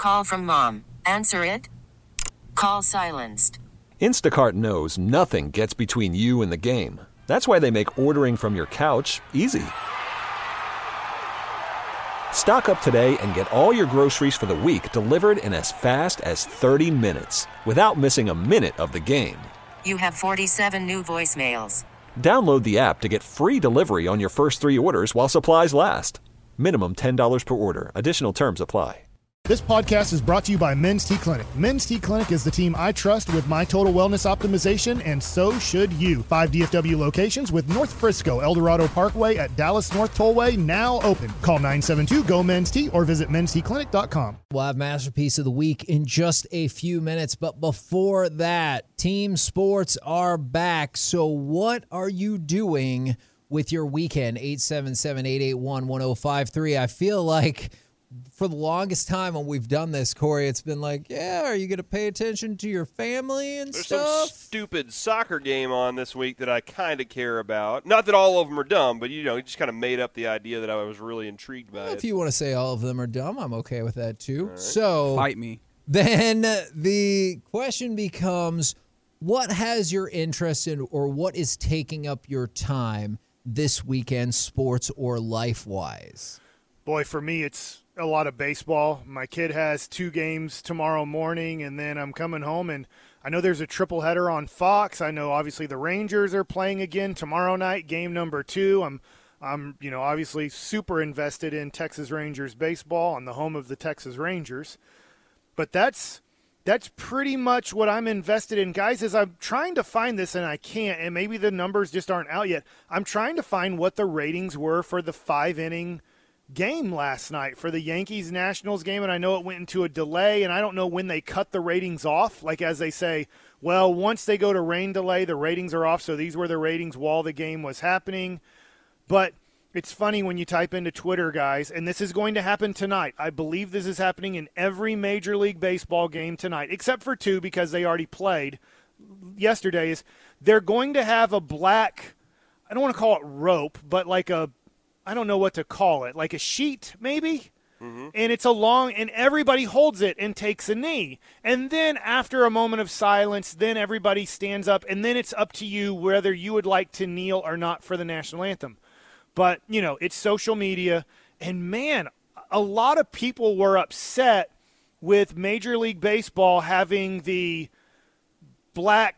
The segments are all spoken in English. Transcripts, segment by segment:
Call from mom. Answer it. Call silenced. Instacart knows nothing gets between you and the game. That's why they make ordering from your couch easy. Stock up today and get all your groceries for the week delivered in as fast as 30 minutes without missing a minute of the game. You have 47 new voicemails. Download the app to get free delivery on your first 3 orders while supplies last. Minimum $10 per order. Additional terms apply. This podcast is brought to you by Men's T Clinic. Men's T Clinic is the team I trust with my total wellness optimization, and so should you. 5 DFW locations with North Frisco, El Dorado Parkway at Dallas North Tollway now open. Call 972-GO-MEN'S-T or visit menstclinic.com. We'll have Masterpiece of the Week in just a few minutes, but before that, team sports are back. So what are you doing with your weekend? 877-881-1053. I feel like for the longest time when we've done this, Corey, it's been like, yeah, are you going to pay attention to your family and There's stuff? There's some stupid soccer game on this week that I kind of care about. Not that all of them are dumb, but, you just kind of made up the idea that I was really intrigued by it. If you want to say all of them are dumb, I'm okay with that too. Right. So Fight me. Then the question becomes, what has your interest in, or what is taking up your time this weekend, sports or life-wise? Boy, for me, it's a lot of baseball. My kid has 2 games tomorrow morning, and then I'm coming home, and I know there's a triple header on Fox. I know obviously the Rangers are playing again tomorrow night, game number 2. I'm obviously super invested in Texas Rangers baseball on the home of the Texas Rangers. But that's pretty much what I'm invested in, guys, as I'm trying to find this, and I can't, and maybe the numbers just aren't out yet. I'm trying to find what the ratings were for the 5-inning game last night for the Yankees-Nationals game, and I know it went into a delay, and I don't know when they cut the ratings off, like as they say, well, once they go to rain delay, the ratings are off, so these were the ratings while the game was happening. But it's funny when you type into Twitter, guys, and this is going to happen tonight. I believe this is happening in every Major League Baseball game tonight, except for 2 because they already played yesterday. Is they're going to have a black, I don't want to call it rope, but like a, I don't know what to call it, like a sheet maybe? Mm-hmm. And it's a long, and everybody holds it and takes a knee. And then after a moment of silence, then everybody stands up, and then it's up to you whether you would like to kneel or not for the national anthem. But, it's social media, and man, a lot of people were upset with Major League Baseball having the black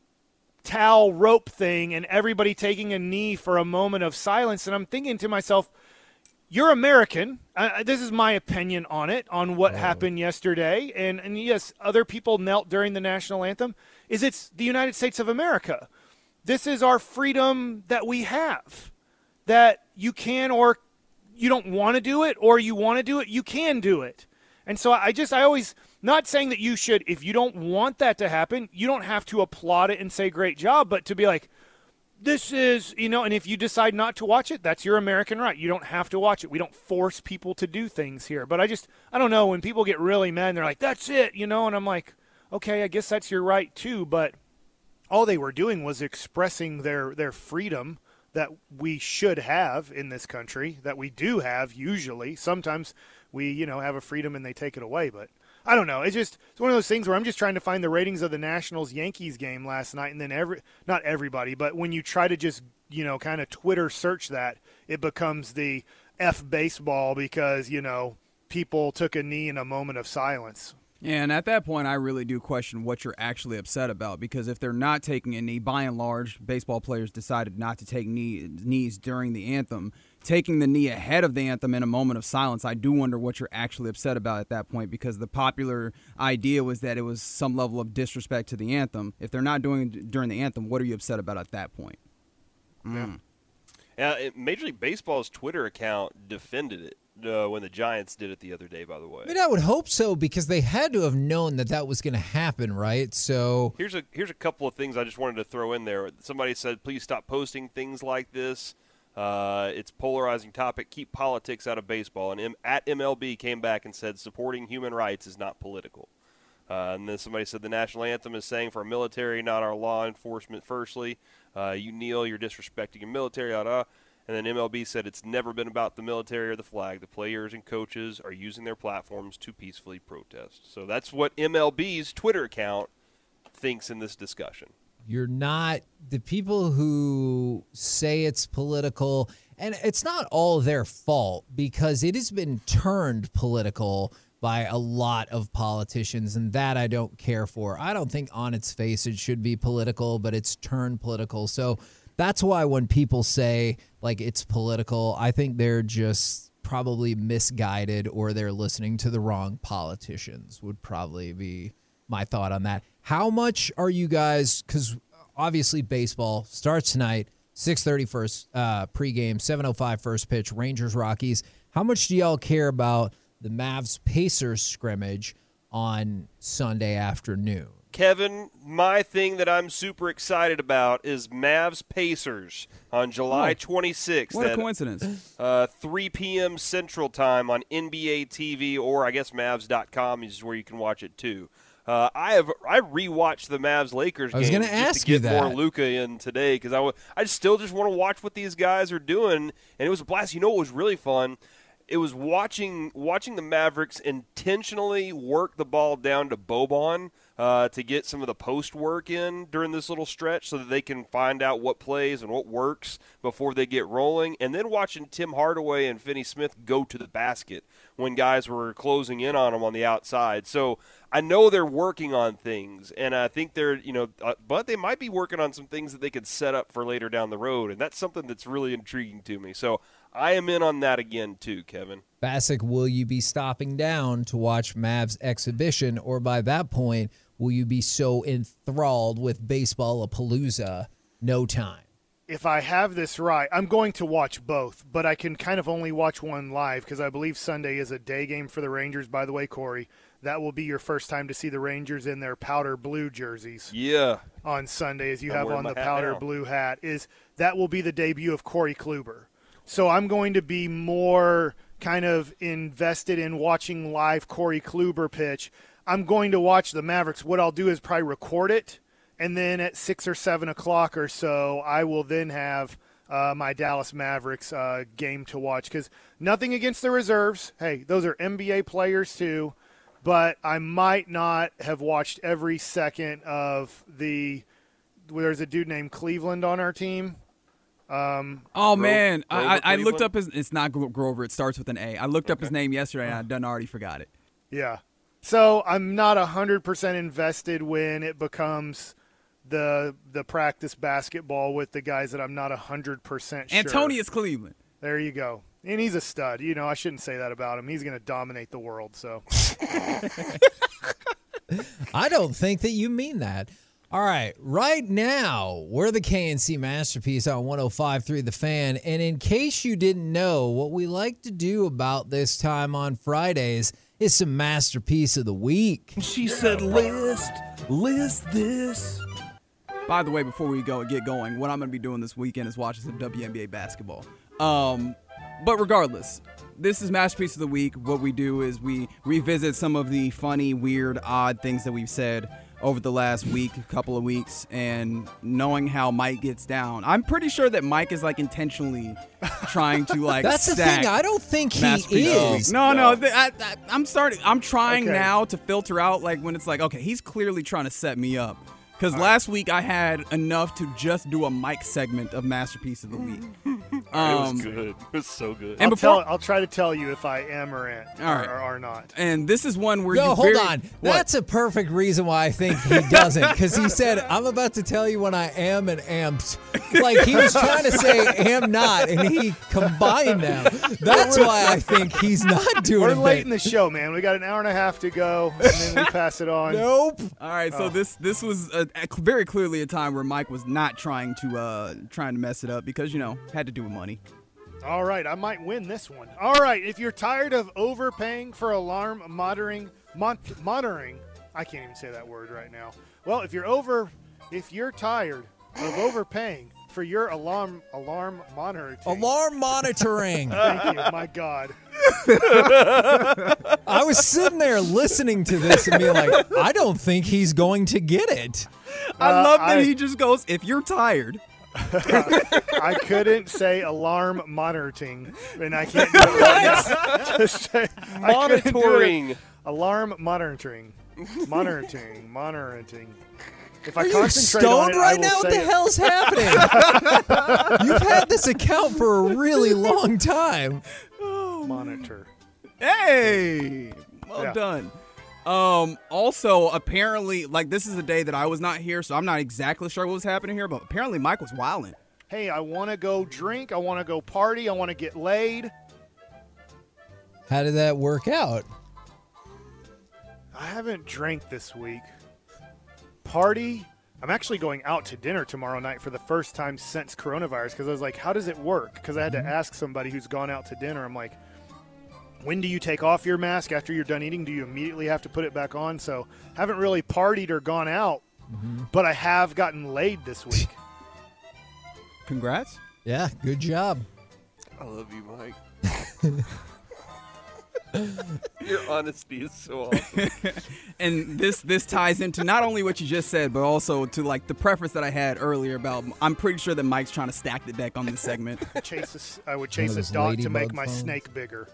towel rope thing and everybody taking a knee for a moment of silence. And I'm thinking to myself, you're American. This is my opinion on it, on what happened yesterday. And yes, other people knelt during the national anthem. It's the United States of America. This is our freedom that we have, that you can, or you don't want to do it, or you want to do it, you can do it. And so I always, not saying that you should, if you don't want that to happen, you don't have to applaud it and say great job, but to be like, this is, and if you decide not to watch it, that's your American right. You don't have to watch it. We don't force people to do things here. But I don't know, when people get really mad and they're like, that's it, and I'm like, okay, I guess that's your right too, but all they were doing was expressing their freedom that we should have in this country, that we do have usually. Sometimes we, have a freedom and they take it away, but I don't know. It's one of those things where I'm just trying to find the ratings of the Nationals-Yankees game last night, and then not everybody, but when you try to just, kind of Twitter search that, it becomes the F baseball because, people took a knee in a moment of silence. Yeah, and at that point, I really do question what you're actually upset about, because if they're not taking a knee, by and large, baseball players decided not to take knees during the anthem. Taking the knee ahead of the anthem in a moment of silence, I do wonder what you're actually upset about at that point, because the popular idea was that it was some level of disrespect to the anthem. If they're not doing it during the anthem, what are you upset about at that point? Yeah, Major League Baseball's Twitter account defended it. When the Giants did it the other day, by the way. I mean, I would hope so, because they had to have known that was going to happen, right? So here's a couple of things I just wanted to throw in there. Somebody said, please stop posting things like this. It's polarizing topic. Keep politics out of baseball. And at MLB came back and said, supporting human rights is not political. And then somebody said the national anthem is saying for our military, not our law enforcement, firstly. You kneel, you're disrespecting your military. And then MLB said it's never been about the military or the flag. The players and coaches are using their platforms to peacefully protest. So that's what MLB's Twitter account thinks in this discussion. You're not the people who say it's political, and it's not all their fault because it has been turned political by a lot of politicians, and that I don't care for. I don't think on its face it should be political, but it's turned political. So that's why when people say like it's political, I think they're just probably misguided or they're listening to the wrong politicians would probably be my thought on that. How much are you guys, because obviously baseball starts tonight, 6:30 first pregame, 7:05 first pitch, Rangers-Rockies. How much do y'all care about the Mavs-Pacers scrimmage on Sunday afternoon? Kevin, my thing that I'm super excited about is Mavs-Pacers on July 26th. What a coincidence. 3 p.m. Central Time on NBA TV, or I guess Mavs.com is where you can watch it too. I rewatched the Mavs-Lakers game. I was going to ask you that. To get more Luka in today because I still just want to watch what these guys are doing, and it was a blast. You know what was really fun? It was watching the Mavericks intentionally work the ball down to Boban to get some of the post work in during this little stretch so that they can find out what plays and what works before they get rolling, and then watching Tim Hardaway and Finney Smith go to the basket when guys were closing in on them on the outside. So I know they're working on things, and I think they're, but they might be working on some things that they could set up for later down the road, and that's something that's really intriguing to me. So I am in on that again too, Kevin. Bassick, will you be stopping down to watch Mavs exhibition, or by that point, will you be so enthralled with Baseball-a-Palooza, no time? If I have this right, I'm going to watch both, but I can kind of only watch one live because I believe Sunday is a day game for the Rangers. By the way, Corey, that will be your first time to see the Rangers in their powder blue jerseys. Yeah. On Sunday, as you I'm have wearing on the my hat powder now. blue hat, that will be the debut of Corey Kluber. So I'm going to be more kind of invested in watching live Corey Kluber pitch. I'm going to watch the Mavericks. What I'll do is probably record it, and then at 6 or 7 o'clock or so, I will then have my Dallas Mavericks game to watch. Because nothing against the reserves. Hey, those are NBA players too. But I might not have watched every second of there's a dude named Cleveland on our team. Man, I looked Cleveland? up it's not Grover. It starts with an A. I looked up his name yesterday, and I done already forgot it. Yeah. So I'm not 100% invested when it becomes the practice basketball with the guys that I'm not 100% sure. Antonius Cleveland. There you go. And he's a stud. I shouldn't say that about him. He's going to dominate the world. So I don't think that you mean that. All right, right now, we're the KNC Masterpiece on 105.3 The Fan. And in case you didn't know, what we like to do about this time on Fridays is some Masterpiece of the Week. She said, list this. By the way, before we get going, what I'm going to be doing this weekend is watching some WNBA basketball. But regardless, this is Masterpiece of the Week. What we do is we revisit some of the funny, weird, odd things that we've said over the last couple of weeks, and knowing how Mike gets down. I'm pretty sure that Mike is intentionally trying to That's the thing. I don't think he is. No. I'm trying now to filter out when it's okay, he's clearly trying to set me up. Because last week I had enough to just do a Mike segment of Masterpiece of the Week. It was good. It was so good. And I'll try to tell you if I am or not. And this is one where hold on. What? That's a perfect reason why I think he doesn't. Because he said, I'm about to tell you when I am and amped. He was trying to say am not, and he combined them. That's why I think he's not doing it. We're late in the show, man. We got an hour and a half to go, and then we pass it on. Nope. All right, so this was very clearly a time where Mike was not trying to mess it up because, had to do with money. All right, I might win this one. All right, if you're tired of overpaying for alarm monitoring, I can't even say that word right now. Well, if you're tired of overpaying for your alarm monitoring. Alarm monitoring. Thank you, my God. I was sitting there listening to this and being like, I don't think he's going to get it. I love that he just goes, if you're tired I couldn't say alarm monitoring, and I can't do it right now. Just say, I couldn't do it. Monitoring. Alarm monitoring. Monitoring. If I Are you concentrate on stoned it, right I now? will What say the it. hell's happening? You've had this account for a really long time. Monitor. Hey, well Yeah. done. Also, apparently, like, this is a day that I was not here, so I'm not exactly sure what was happening here, but apparently Mike was wilding. Hey, I want to go drink. I want to go party. I want to get laid. How did that work out? I haven't drank this week. Party. I'm actually going out to dinner tomorrow night for the first time since coronavirus because I was like, how does it work? Because I had to ask somebody who's gone out to dinner. I'm like, when do you take off your mask after you're done eating? Do you immediately have to put it back on? So haven't really partied or gone out, but I have gotten laid this week. Congrats. Yeah, good job. I love you, Mike. Your honesty is so awesome. And this ties into not only what you just said, but also to, like, the preface that I had earlier about I'm pretty sure that Mike's trying to stack the deck on this segment. I would chase those a dog to make ladybug my phones? snake bigger.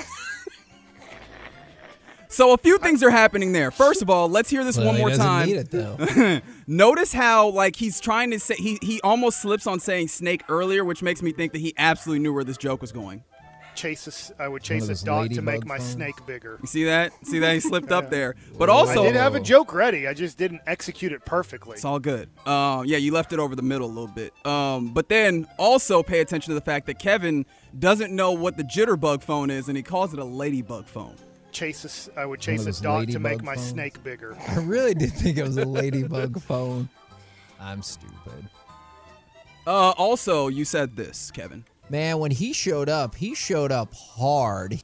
So a few things are happening there. First of all, let's hear this Well, one more he doesn't time. need it, though. Notice how, like, he's trying to say he almost slips on saying snake earlier, which makes me think that he absolutely knew where this joke was going. I would chase a those dog to make ladybug my phones? snake bigger. You see that? See that he slipped up there. But I also, did have a joke ready. I just didn't execute it perfectly. it's all good. Yeah, you left it over the middle a little bit. But then also pay attention to the fact that Kevin doesn't know what the jitterbug phone is, and he calls it a ladybug phone. I would chase a those dog to make ladybug my phones? snake bigger. I really did think it was a ladybug phone. I'm stupid. Also, you said this, Kevin. Man, when he showed up hard.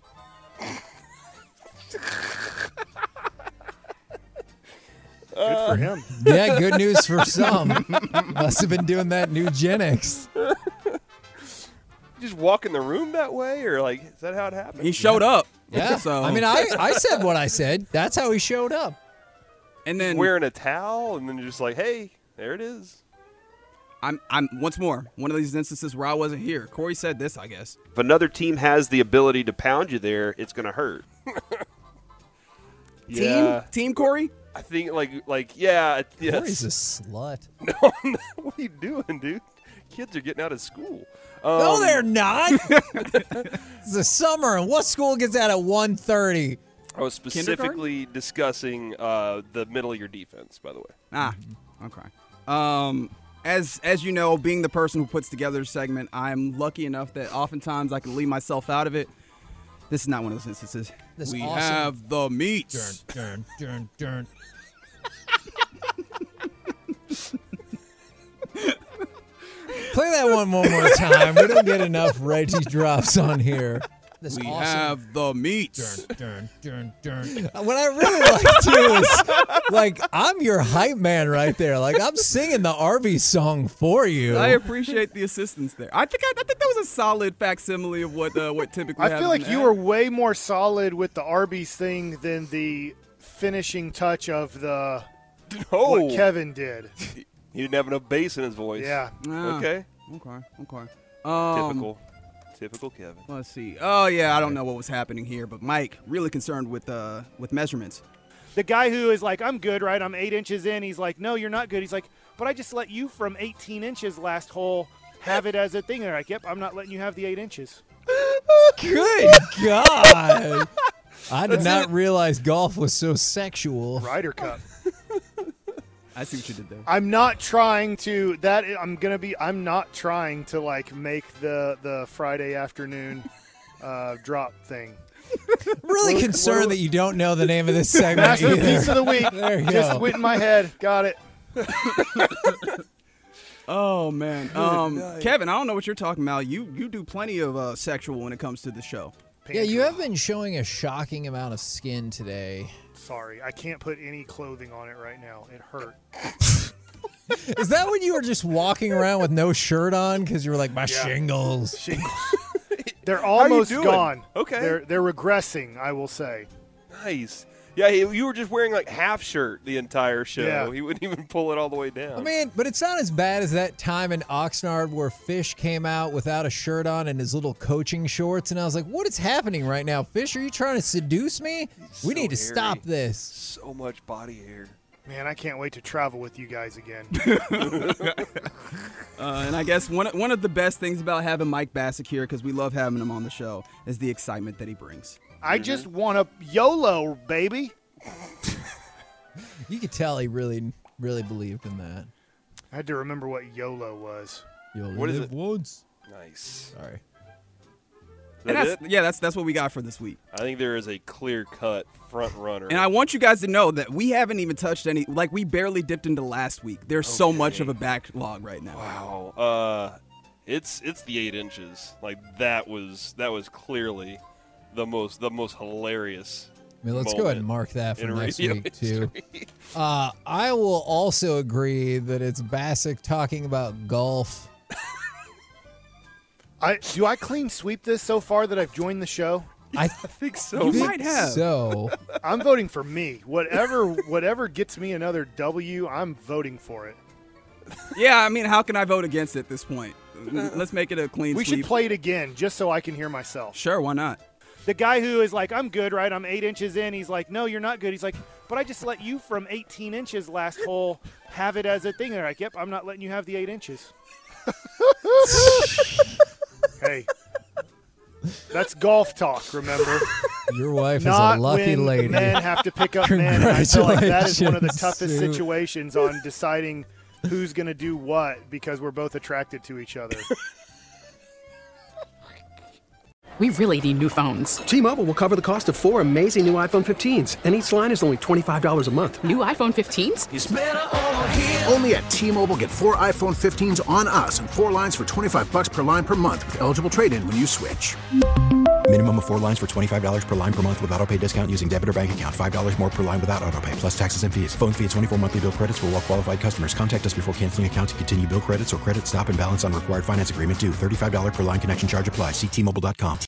Good for him. Yeah, good news for some. Must have been doing that Nugenix. Just walk in the room that way, or like, is that how it happened? He showed up. Yeah. So I mean, I said what I said. That's how he showed up. and then wearing a towel, and then you're just like, hey, there it is. I'm once more one of these instances where I wasn't here. Corey said this, I guess. If another team has the ability to pound you there, it's going to hurt. Yeah. Team Corey. I think yeah. Corey's a Yes. slut. No, what are you doing, dude? Kids are getting out of school. No, they're not. It's the summer, and what school gets out at 1:30? I was specifically discussing the middle of your defense, by the way. Okay. As you know, being the person who puts together the segment, I'm lucky enough that oftentimes I can leave myself out of it. This is not one of those instances. This we awesome- have the meats. Dun. Play that one more time. We don't get enough Reggie drops on here. This We awesome- have the meats. Dun. What I really like too is, like, I'm your hype man right there. Like, I'm singing the Arby's song for you. I appreciate the assistance there. I think that was a solid facsimile of what typically I happens. feel like in you that. were way more solid with the Arby's thing than the finishing touch of the what Kevin did. He didn't have enough bass in his voice. Yeah. Okay. Okay. Typical Kevin. Let's see. Oh yeah, I don't know what was happening here, but Mike really concerned with measurements. The guy who is like, I'm good, right? I'm 8 inches in. He's like, no, you're not good. He's like, but I just let you from 18 inches last hole have it as a thing. They're like, yep, I'm not letting you have the 8 inches. Good God. I did not realize golf was so sexual. Ryder Cup. I see what you did there. I'm not trying to I'm not trying to like make the Friday afternoon drop thing. I'm really concerned that you don't know the name of this segment Masterpiece either. of the week. There you Just go. went in my head. Got it. Oh man, Kevin, I don't know what you're talking about. You do plenty of sexual when it comes to the show. Yeah, you have been showing a shocking amount of skin today. Sorry, I can't put any clothing on it right now. It hurt. Is that when you were just walking around with no shirt on because you were like, my shingles? They're almost doing? gone. Okay. They're regressing, I will say. Nice. Yeah, you were just wearing like half shirt the entire show. Yeah. He wouldn't even pull it all the way down. I mean, but it's not as bad as that time in Oxnard where Fish came out without a shirt on and his little coaching shorts, and I was like, what is happening right now? Fish, are you trying to seduce me? We need to stop this. So much body hair. Man, I can't wait to travel with you guys again. And I guess one of the best things about having Mike Bassick here, because we love having him on the show, is the excitement that he brings. I just want a YOLO, baby. You could tell he really, really believed in that. I had to remember what YOLO was. You only What is live it? once. Nice. Sorry. Is that it? That's what we got for this week. I think there is a clear-cut front runner. And I want you guys to know that we haven't even touched any. Like, we barely dipped into last week. There's so much of a backlog right now. Wow. It's the 8 inches. Like that was clearly the most hilarious. I mean, let's go ahead and mark that for in next radio week, too. history. I will also agree that it's Bassick talking about golf. Do I clean sweep this so far that I've joined the show? I think so. You might have. So, I'm voting for me. Whatever gets me another W, I'm voting for it. Yeah, I mean, how can I vote against it at this point? Let's make it a clean We sweep. should play it again just so I can hear myself. Sure, why not? The guy who is like, I'm good, right? I'm 8 inches in. He's like, no, you're not good. He's like, but I just let you from 18 inches last hole have it as a thing. They're like, yep, I'm not letting you have the 8 inches. Hey, that's golf talk, remember? your wife Not is a lucky when lady. men have to pick up men. And I feel like that is one of the Congratulations, toughest Sue. situations on deciding who's going to do what because we're both attracted to each other. We really need new phones. T-Mobile will cover the cost of 4 amazing new iPhone 15s, and each line is only $25 a month. New iPhone 15s? It's better over here. Only at T-Mobile, get 4 iPhone 15s on us and 4 lines for $25 per line per month with eligible trade-in when you switch. Minimum of 4 lines for $25 per line per month with autopay discount using debit or bank account. $5 more per line without autopay, plus taxes and fees. Phone fee at 24 monthly bill credits for well-qualified customers. Contact us before canceling account to continue bill credits or credit stop and balance on required finance agreement due. $35 per line connection charge applies. See T-Mobile.com.